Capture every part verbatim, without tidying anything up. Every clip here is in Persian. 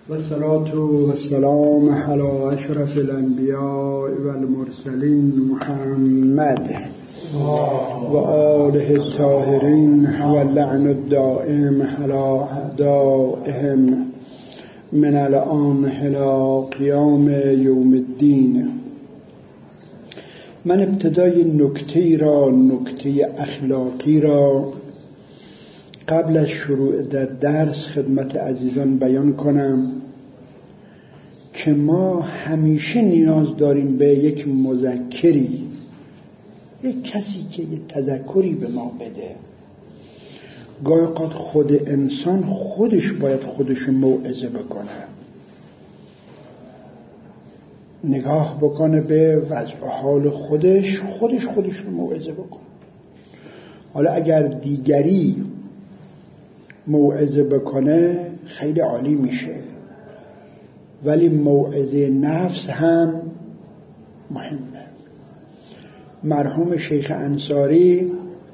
والصلاة والسلام على أشرف الأنبياء والمرسلين محمد وآله الطاهرين واللعن الدائم على أعدائهم من الآن إلى قیام یوم الدین. من ابتدای نکته را نکته اخلاقی را قبل از شروع در درس خدمت عزیزان بیان کنم که ما همیشه نیاز داریم به یک مذکری، یک کسی که یک تذکری به ما بده. گاهی اوقات خود انسان خودش باید خودش موعظه بکنه، نگاه بکنه به وضع حال خودش، خودش خودش رو موعظه بکنه. حالا اگر دیگری موعظه بکنه خیلی عالی میشه، ولی موعظه نفس هم مهمه. مرحوم شیخ انصاری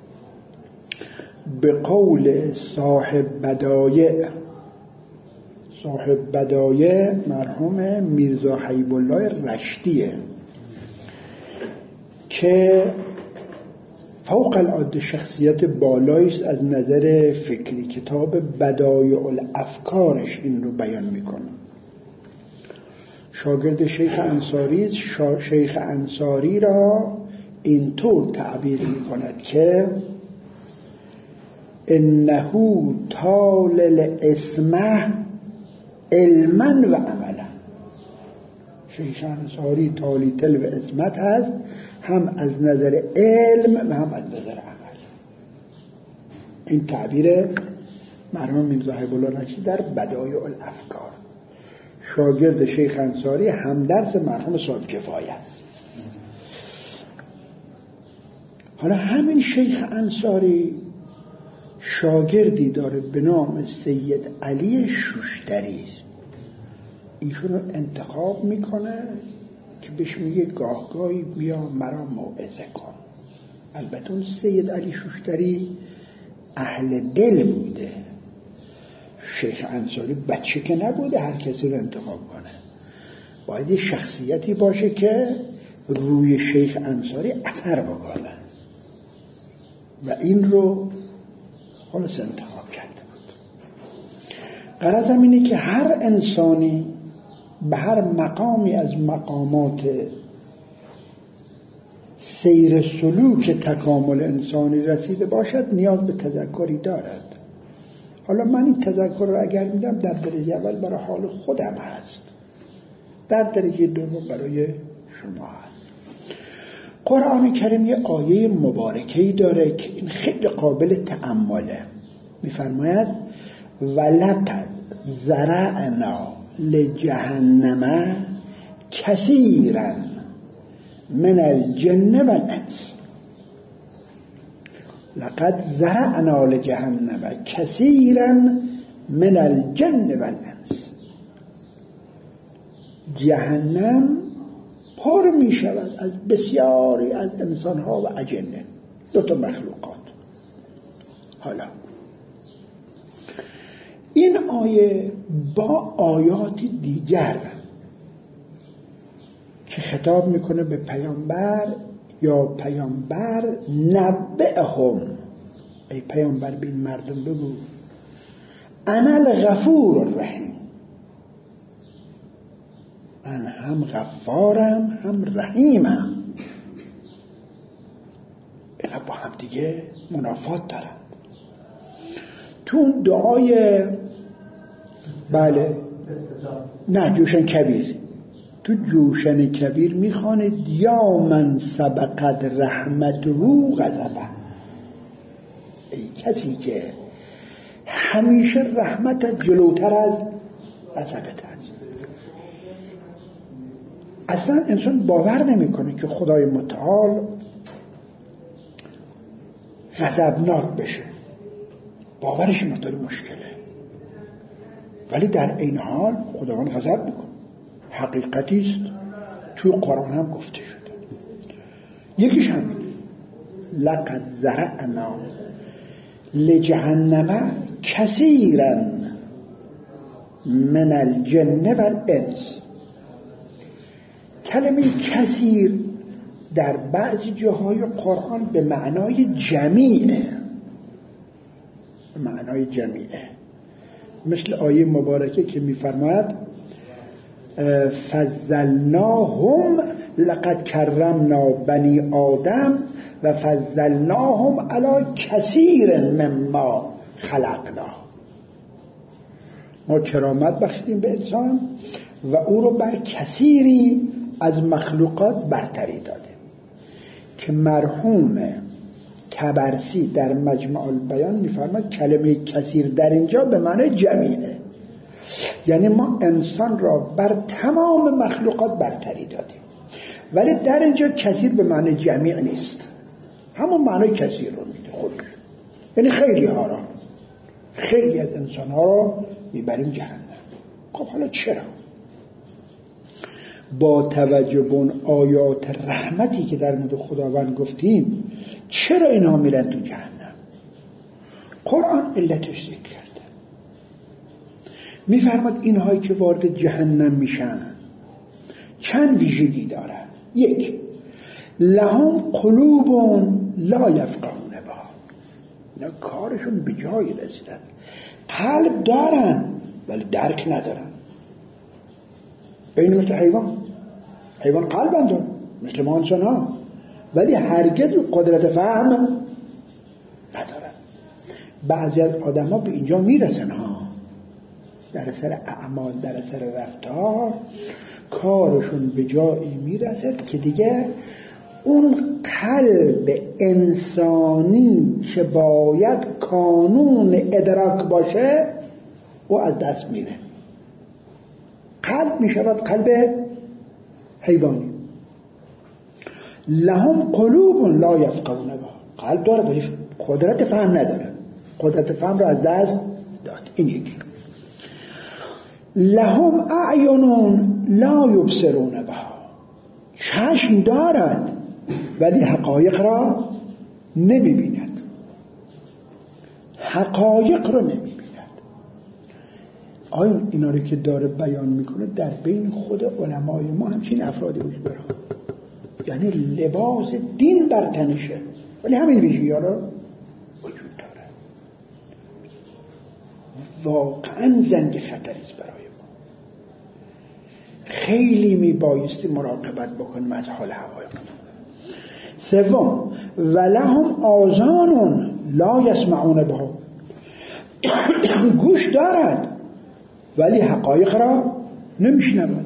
به قول صاحب بدایع صاحب بدایع مرحوم میرزا حبیب الله رشتیه که فوق العاده شخصیت بالایی است از نظر فکری، کتاب بدایع الافکارش این رو بیان میکنه. شاگرد شیخ انصاری شا شیخ انصاری را اینطور تعبیر میکند که انه طال الاسمه علما و عملا. شیخ انصاری طالی تل و اسمت هست، هم از نظر علم و هم از نظر عمل. این تعبیر مرحوم میرزا حبیب الله رشتی در بدایع الافکار. شاگرد شیخ انصاری همدرس مرحوم صاحب کفایه است. حالا همین شیخ انصاری شاگردی داره به نام سید علی شوشتری. ایشون رو انتخاب میکنه که بهش میگه گاه گاهی بیا مرا موعظه کن. البته اون سید علی شوشتری اهل دل بوده، شیخ انصاری بچه که نبوده هر کسی رو انتخاب کنه. باید یه شخصیتی باشه که روی شیخ انصاری اثر بکنه و این رو خلاص انتخاب کرده بود. غرضم اینه که هر انسانی به هر مقامی از مقامات سیر سلوک تکامل انسانی رسیده باشد نیاز به تذکری دارد. حالا من این تذکر رو اگر میدم در درجه اول برای حال خودم هست، در درجه دوم برای شما هست. قرآن کریم یه آیه مبارکه‌ای داره که این خیلی قابل تأمله. میفرماید ولقد زرعنا لجهنم کثیرا من الجن والانس. لقد زرعنا لجهنم کثیرا من الجن والانس. جهنم پر می شود از بسیاری از انسانها و اجنه، دو تا مخلوقات. حالا این آیه با آیات دیگر که خطاب میکنه به پیامبر، یا پیامبر نبئهم، ای پیامبر به این مردم بگو انا الغفور الرحیم، من هم غفارم هم رحیمم. اینا با هم دیگه منافات دارند. تو اون دعای بله نه جوشن کبیر، تو جوشن کبیر میخوانید یا من سبقت رحمته غضبه، ای کسی که همیشه رحمتت جلوتر از غضبت است. اصلا انسان باور نمیکنه که خدای متعال غضبناک بشه، باورش مقدار مشکله، ولی در این حال خداوند غضب میکنه. حقیقتی است، توی قرآن هم گفته شده. یکیش همین لقد زرعنا لجهنم کثیرا من الجن و الانس. کلمه کثیر در بعضی جاهای قرآن به معنای جمیعه، به معنای جمیعه، مثل آیه مبارکه که می‌فرماید فضلناهم لقد کرمنا بنی آدم و فضلناهم علی کثیر مما خلقنا. ما کرامت بخشیدیم به انسان و او رو بر کثیری از مخلوقات برتری دادیم. که مرحوم طبرسی در مجمع البیان می‌فرماید کلمه کثیر در اینجا به معنی جمیعه، یعنی ما انسان را بر تمام مخلوقات برتری دادیم. ولی در اینجا کثیر به معنی جمیع نیست، همون معنی کثیر رو میده خودش، یعنی خیلی ها را، خیلی از انسان ها را میبریم جهنم. خب حالا چرا؟ با توجه به اون آیات رحمتی که در مورد خداوند گفتیم، چرا اینها میرن تو جهنم؟ قرآن علتش ذکر کرده. میفرماد اینهایی که وارد جهنم میشن چند ویژگی دارن. یک، لهم قلوب لا یفقهون بها، اینا کارشون به جای رسیدن، قلب دارن ولی درک ندارن. این مثل حیوان، حیوان قلب هم دارن مثل ما انسان ها، ولی هرگز قدرت فهم ندارن. بعضی از آدم ها به اینجا میرسن ها، در اثر اعمال، در اثر رفتار کارشون به جایی میرسد که دیگه اون قلب انسانی که باید کانون ادراک باشه او از دست میره، قلب میشود قلب حیوانی. لهم قلوب لا یفقهون بها، قلب داره ولی قدرت فهم نداره، قدرت فهم رو از دست داد. این یکی. لهم اعین لا یبصرون بها، چشم دارد ولی حقایق را نمیبیند، حقایق را نمیبیند. آیا اینا رو که داره بیان میکنه در بین خود علمای ما همچین افرادی وجود داره، یعنی لباس دین بر تنشه ولی همین ویژگی ها را وجود داره. واقعا زنگ خطری است برای ما، خیلی میبایستی مراقبت بکنیم از حال حقایق. سوم، ولهم آذان لا یسمعون بها، گوش دارد ولی حقایق را نمیشنود.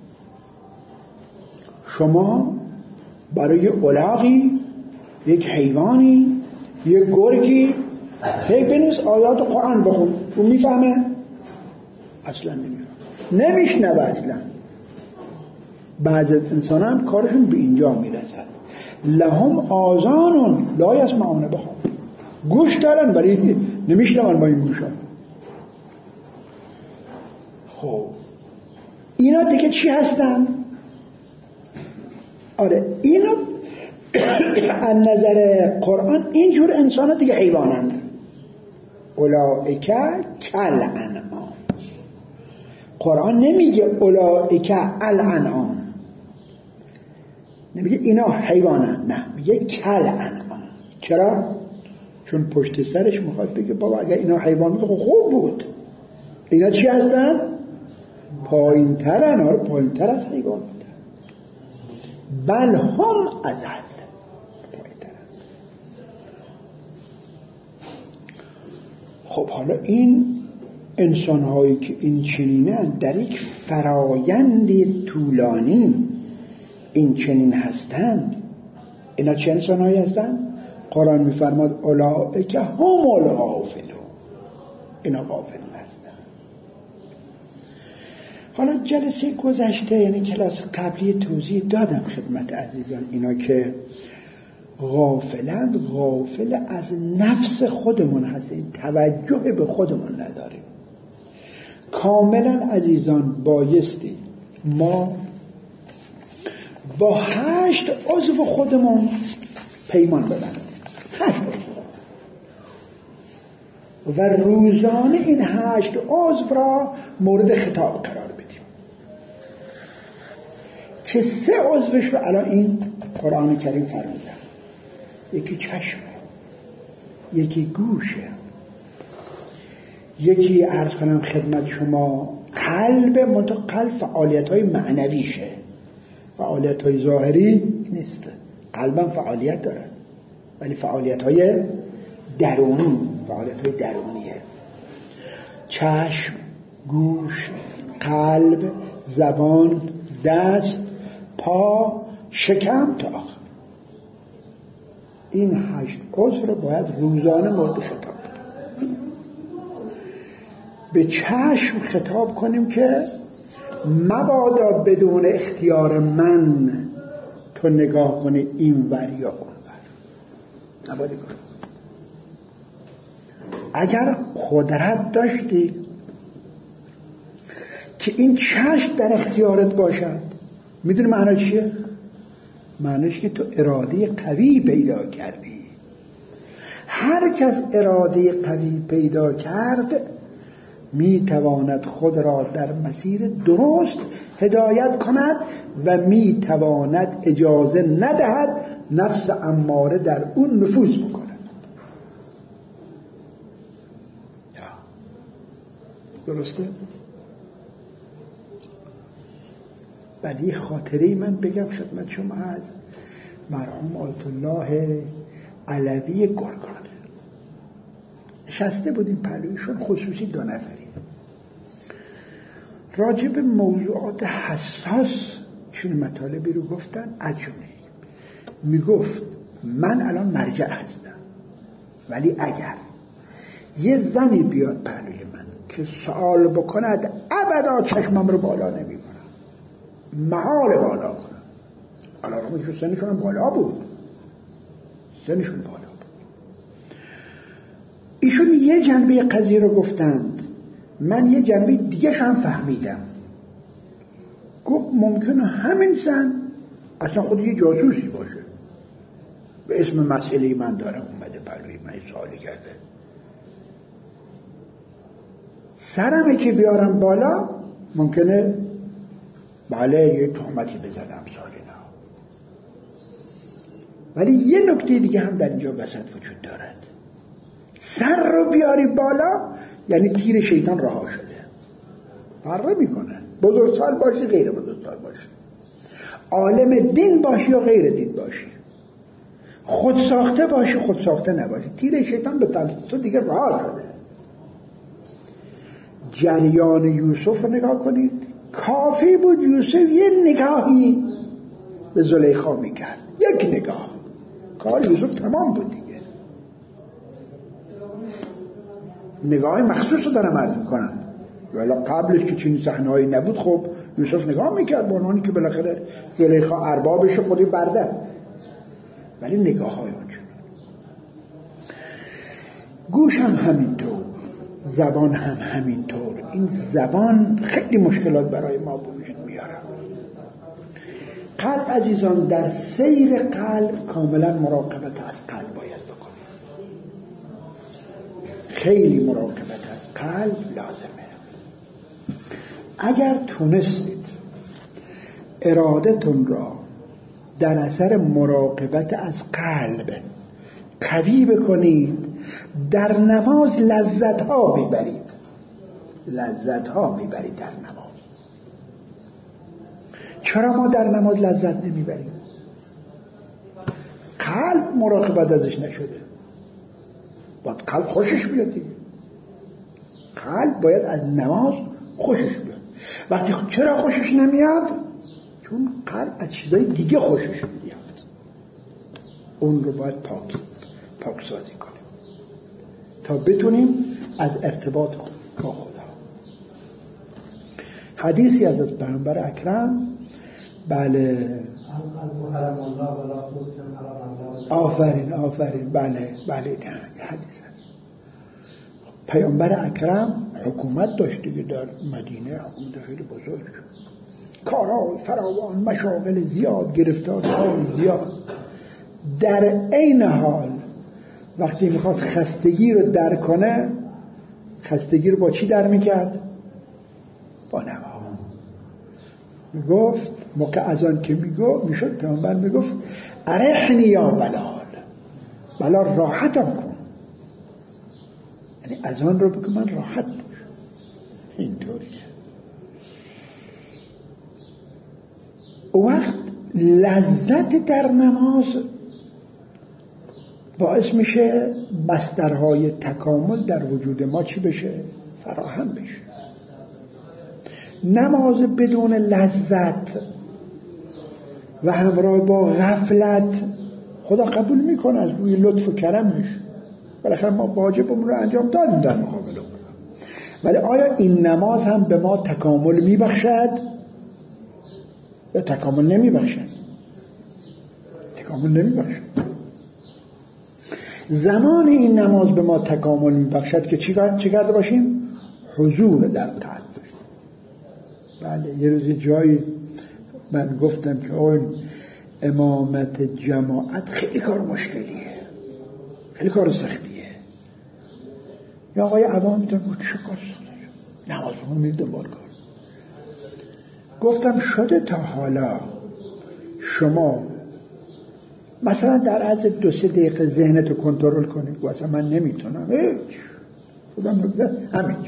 شما برای الاغی، یک حیوانی، یک گرگی هی بنویس آیات قرآن بخون، او میفهمه؟ اصلا نمیفهمه، نمیشنوه اصلا. بعض از انسان هم کارشون به اینجا میرسد. لهم آذان لا یسمعون بها، گوش دارن ولی نمیشنون با این گوشا. خب اینا دیگه چی هستن؟ آره اینا از نظر قرآن اینجور انسان ها دیگه حیوانند. اولئک کالانعام، قرآن نمیگه اولئک الانعام، نمیگه اینا حیوانند، نه میگه کالانعام. چرا؟ چون پشت سرش میخواد بگه بابا اگر اینا حیوان بود خوب بود، اینا چی هستن؟ پایین ترن، آره پایین تر از حیوان بودن. بل هم ازل، پایین ترن. خب حالا این انسان هایی که این چنینن در یک فرایند طولانی این چنین هستند، اینا چه انسان هایی هستند؟ قرآن میفرماد اولئک هم الغافلون، اینا غافل هستند. حالا جلسه گذشته یعنی کلاس قبلی توضیح دادم خدمت عزیزان اینا که غافلند، غافل از نفس خودمون هستیم، توجه به خودمون نداریم. کاملا عزیزان بایستی ما با هشت عضو خودمون پیمان ببندیم. هشت عضو و روزانه این هشت عضو را مورد خطاب قرار بدیم که سه عضوش رو الان این قرآن کریم فرمودن. یکی چشمه، یکی گوشه، یکی عرض کنم خدمت شما قلب. منطقه قلب فعالیت های معنویشه، فعالیت های ظاهری نیست. قلبم فعالیت دارد ولی فعالیت های درونی، فعالیت های درونیه. چشم، گوش، قلب، زبان، دست، پا، شکم تا آخر. این هشت عضو رو باید روزانه مورد خطاب کنیم. به چشم خطاب کنیم که مبادا بدون اختیار من تو نگاه کنی این ور یا اون ور، نباید کنی. اگر قدرت داشتی که این چشم در اختیارت باشد، میدونی معنی چیه؟ معنیش که تو اراده قوی پیدا کردی. هر کس اراده قوی پیدا کرد میتواند خود را در مسیر درست هدایت کند و میتواند اجازه ندهد نفس اماره در اون نفوذ بکند. درسته؟ ولی خاطره من بگم خدمت شما از مرحوم آیت الله علوی گرگان. نشسته بودیم پلویشون، خصوصی دو نفری، راجع به موضوعات حساس چون مطالبی رو گفتن. عجونه میگفت من الان مرجع هستم، ولی اگر یه زنی بیاد پلوی من که سوال بکند ابدا چشمم رو بالا نمی کنم، محال بالا کنم. علارمشون سنشون هم بالا بود، سنشون بالا بود. ایشون یه جنبه قضیه رو گفتند، من یه جنبه دیگه هم فهمیدم. گفت ممکنه همین زن اصلا خود یه جاسوسی باشه، به اسم مسئله من دارم اومده پلوی من سوالی کرده، سرمه که بیارم بالا ممکنه بله یه تهمتی بزنم سالی نه. ولی یه نکته دیگه هم در اینجا وسط وجود دارد. سر رو بیاری بالا یعنی تیر شیطان رها شده، فرق میکنه بزرگسال باشی غیر بزرگسال باشی، عالم دین باشی یا غیر دین باشی، خود ساخته باشی خود ساخته نباشی، تیر شیطان به تو دیگه رها شده. جریان یوسف رو نگاه کنید، کافی بود یوسف یه نگاهی به زلیخا میکرد، یک نگاه، کار یوسف تمام بود دیگه. نگاه مخصوص رو دارم عرض میکنم، ولی قبلش که چنین صحنه‌ای نبود خب یوسف نگاه میکرد با اونانی که بالاخره زلیخا اربابش خودی برده، ولی نگاه های اونجور. گوش هم همینطور، زبان هم همینطور. این زبان خیلی مشکلات برای ما به وجود میاره. قلب عزیزان، در سیر قلب کاملا مراقبت از قلب باید بکنید. خیلی مراقبت از قلب لازمه. اگر تونستید ارادتون را در اثر مراقبت از قلب قوی بکنید، در نماز لذت ها میبرید، لذت ها میبرید در نماز. چرا ما در نماز لذت نمیبریم؟ قلب مراقبت ازش نشده. باید قلب خوشش بیاد دیگه. قلب باید از نماز خوشش بیاد. وقتی چرا خوشش نمیاد؟ چون قلب از چیزای دیگه خوشش میاد. اون رو باید پاک پاک سازی کنیم تا بتونیم از ارتباط با خدا. حدیثی از پیامبر اکرم، بله آفرین آفرین بله بله حدیث هست. پیامبر اکرم حکومت داشت دیگه در مدینه، حکومت خیلی بزرگ، کارهای فراوان، مشاغل زیاد، گرفتارهای زیاد. در عین حال وقتی میخواست خستگی رو در کنه خستگی رو با چی در میکرد؟ با نوا. میگفت موقع از آن که میگفت میشد پیامبر میگفت ارحنی یا بلال، بلال راحتم کن، یعنی از آن رو بگو من راحت باشم. اینطوریه. وقت لذت در نماز باعث میشه بسترهای تکامل در وجود ما چی بشه؟ فراهم بشه. نماز بدون لذت و همراه با غفلت خدا قبول میکنه از روی لطف و کرمش، بالاخره ما واجبمون رو انجام دادیم در مقابل اون. ولی آیا این نماز هم به ما تکامل میبخشد؟ یا تکامل نمیبخشد؟ تکامل نمیبخشد. زمان این نماز به ما تکامل میبخشد که چی کرده باشیم؟ حضور در قلب باشیم. بله، یه روز جایی من گفتم که اون امامت جماعت خیلی کار مشکلیه، خیلی کار سختیه. یا آقای عوام میتونم گفت چه کار سختیه؟ نماز بخون میرد دنبال کار. گفتم شده تا حالا شما مثلا در عرض دو سه دقیقه ذهنتو کنترل کنی؟ گفتم من نمیتونم. هیچ خودم نمیتونم. همینجا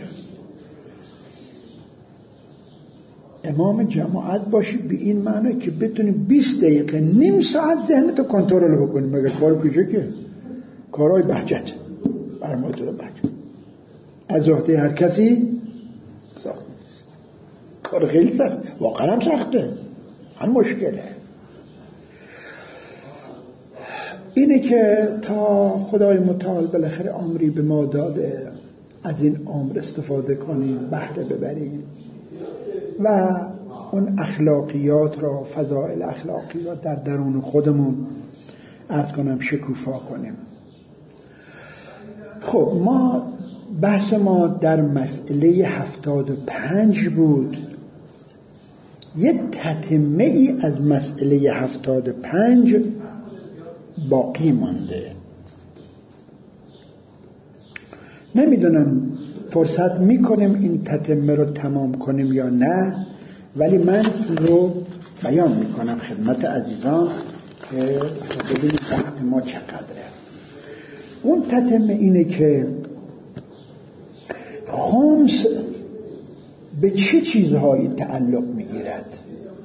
امام جماعت باشی به این معنی که بتونی بیست دقیقه نیم ساعت ذهنتو کنترل بکنی. مگر کار کجا که کارهای بهجت برماتو بهجت از عهده هر کسی سخت نیست. کار خیلی سخت، واقعا هم سخته، هم مشکله. اینه که تا خدای متعال بالاخره امری به ما داده از این امر استفاده کنیم، بهره ببریم و اون اخلاقیات را، فضائل اخلاقیات در درون خودمون عرض کنم شکوفا کنیم. خب ما بحث ما در مسئله هفتاد و پنج بود. یه تتمه ای از مسئله هفتاد و پنج باقی مانده. نمیدونم فرصت میکنیم این تتمه رو تمام کنیم یا نه، ولی من رو بیان میکنم خدمت عزیزان که ببینید وقت ما چقدره. اون تتمه اینه که خمس به چه چیزهایی تعلق میگیرد.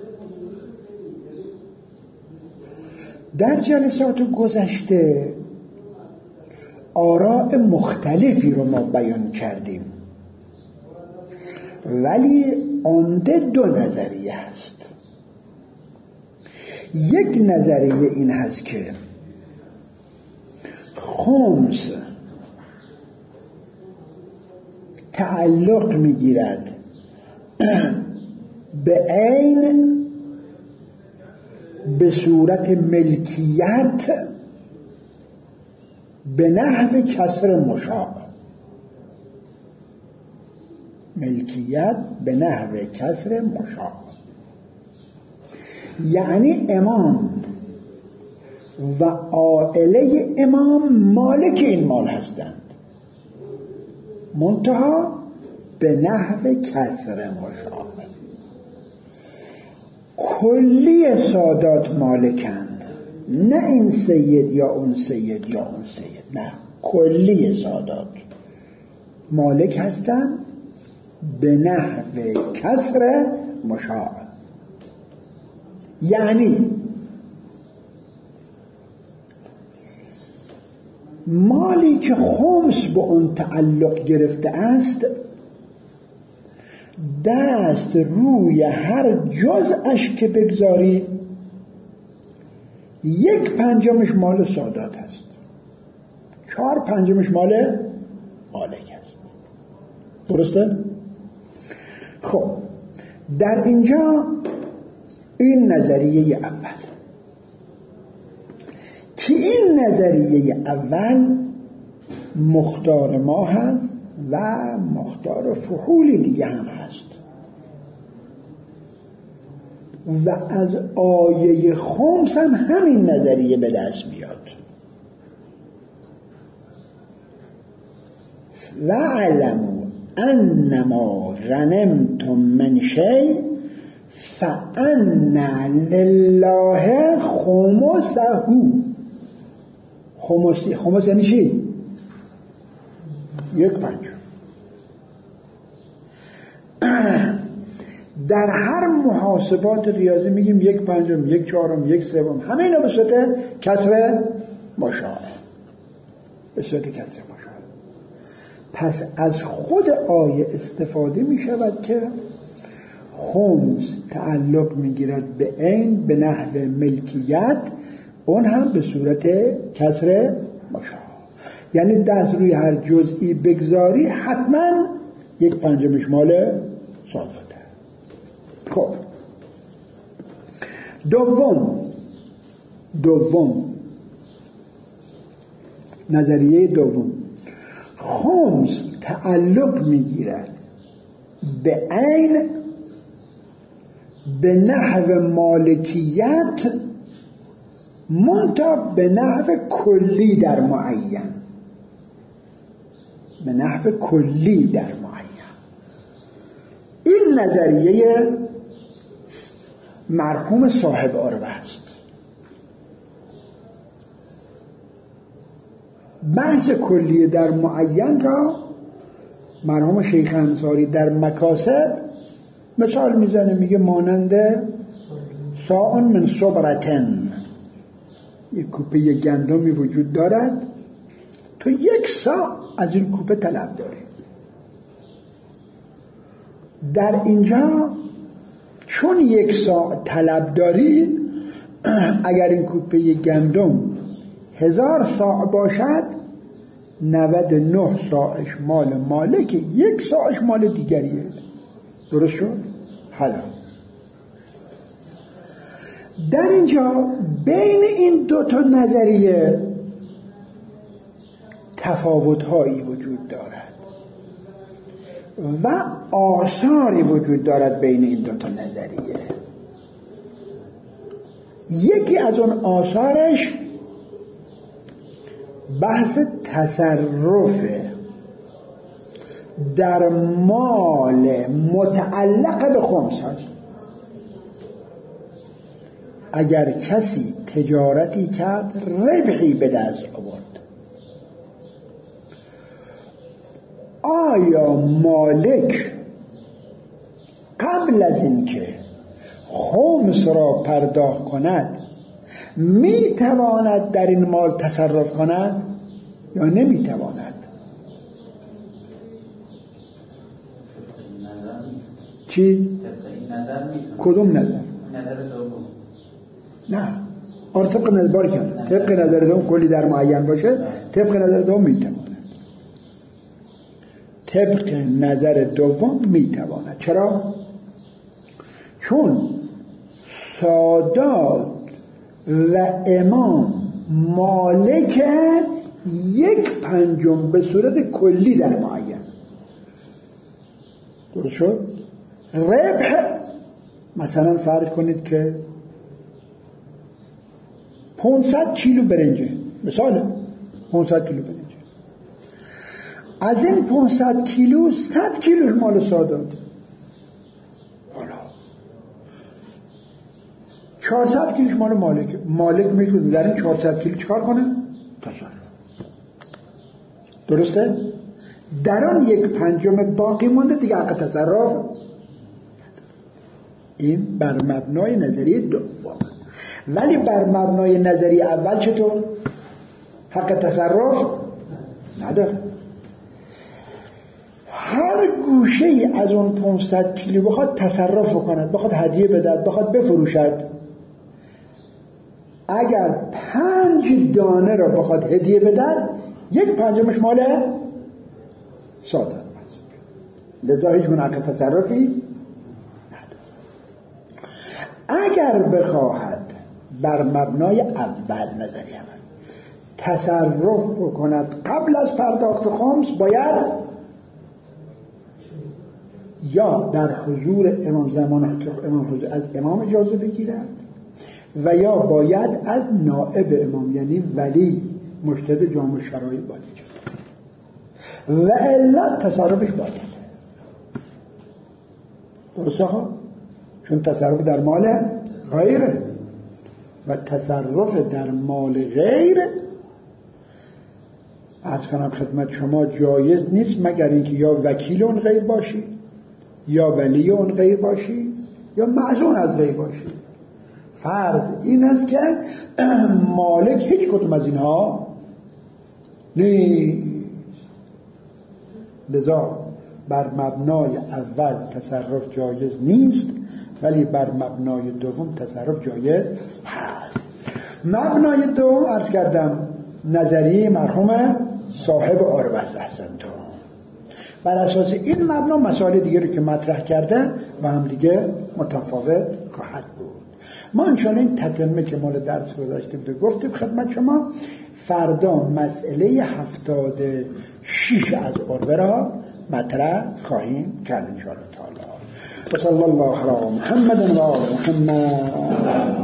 در جلسات گذشته آراء مختلفی رو ما بیان کردیم، ولی عمده دو نظریه هست. یک نظریه این هست که خمس تعلق میگیرد به عین به صورت ملکیت به نحو کسر مشاع. ملکیت به نحو کسر مشاع یعنی امام و عائله امام مالک این مال هستند، منتها به نحو کسر مشاع. کلی سادات مالکند، نه این سید یا اون سید یا اون سید، نه، کلی سادات مالک هستند به نحو کسر مشاع. یعنی مالی که خمس به اون تعلق گرفته است، دست روی هر جزءش که بگذاری یک پنجمش مال سادات است، چهار پنجمش مال مالک است. درسته؟ خب در اینجا این نظریه اول که این نظریه اول مختار ما هست و مختار فحولی دیگه هم هست و از آیه خمس هم همین نظریه به دست میاد. و علموا انما غنمتم من شیء فان لله خمسه. خمس خمس یعنی چی؟ یک پنجم. در هر محاسبات ریاضی میگیم یک پنجم، یک چهارم، یک سوم، همه اینا به صورت کسر مشاع، به صورت کسر مشاع. پس از خود آیه استفاده می شود که خمس تعلق می گیرد به عین به نحو ملکیت، اون هم به صورت کسر مشاع. یعنی دست روی هر جزئی بگذاری حتما یک پنجمش مال ساداته. خب دوم دوم نظریه دوم، خمس تعلق میگیرد به عین به نحو مالکیت منتها به نحو کلی در معین، به نحو کلی در معین. این نظریه مرحوم صاحب عربه است. بحث کلی در معین را مرحوم شیخ انصاری در مکاسب مثال میزنه، میگه مانند ساعن من صبرتن، یک کوپه گندمی وجود دارد، تو یک ساع از این کوپه طلب داری. در اینجا چون یک ساع طلب داری، اگر این کوپه گندم هزار ساع باشد، نود و نه ساعش مال مالک، یک ساعش مال دیگریه. درست شد؟ حالا در اینجا بین این دو تا نظریه تفاوت‌هایی وجود دارد و آثاری وجود دارد بین این دو تا نظریه. یکی از اون آثارش بحث تصرف در مال متعلق به خمس هست. اگر کسی تجارتی کرد، ربحی به دست آورد، آیا مالک قبل از اینکه خمس را پرداخت کند می تواند در این مال تصرف کند یا نمی تواند؟ چی؟ کدوم نظر؟ نظر دوم. نه، آن طبق نظر باری کنه طبق نظر دوم کلی در معین باشه، طبق نظر دوم می تواند. طبق نظر دوم می تواند. چرا؟ چون سادات و امام مالک یک پنجم به صورت کلی در معین. درست شد؟ ربح مثلا فرض کنید که پانصد کیلو برنجه، مثلا پانصد کیلو برنجه، از این پانصد کیلو صد کیلوش مال سادات، حالا چهارصد کیلوش مال مالک. مالک میتونه در این چهارصد کیلو چکار کنه؟ تصرف. درسته؟ در آن یک پنجم باقی مونده دیگه حق تصرف. این بر مبنای نظریه دوم. ولی بر مبنای نظریه اول چطور؟ حق تصرف نداره. هر گوشه ای از اون پانصد کیلو بخواد تصرف بکند، بخواد هدیه بدهد، بخواد بفروشد، اگر پنج دانه را بخواد هدیه بدهد، یک پنجمش مال سادات. لذا هیچ گونه حق تصرفی نداره. اگر بخواهد بر مبنای اول نظریه من تصرف بکند قبل از پرداخت خمس، باید یا در حضور امام زمان که امام حضور از امام اجازه بگیرد و یا باید از نائب امام یعنی ولی مجتهد جامع شرایع باید اجازه. و الا تصرفش باطله. درسته ها؟ چون تصرف در مال غیره و تصرف در مال غیر عرض کنم خدمت شما جایز نیست مگر اینکه یا وکیل اون غیر باشی یا ولی اون غیر باشی یا معزون از غیر باشی. فرض این است که مالک هیچ کدوم از اینها نیست، لذا بر مبنای اول تصرف جایز نیست ولی بر مبنای دوم تصرف جایز هست. مبنای دوم عرض کردم نظریه مرحوم صاحب عروة احسنتم. بر اساس این مبنا مسائل دیگه رو که مطرح کردن و هم دیگه متفاوت خواهد بود. ما انشاءالله این تتمه که مال درس گذاشته بود گفتیم خدمت شما، فردا مسئله هفتاد شیش از عروة را مطرح خواهیم کرد انشاءالله تعالی. و صلی الله علی محمد و آل محمد.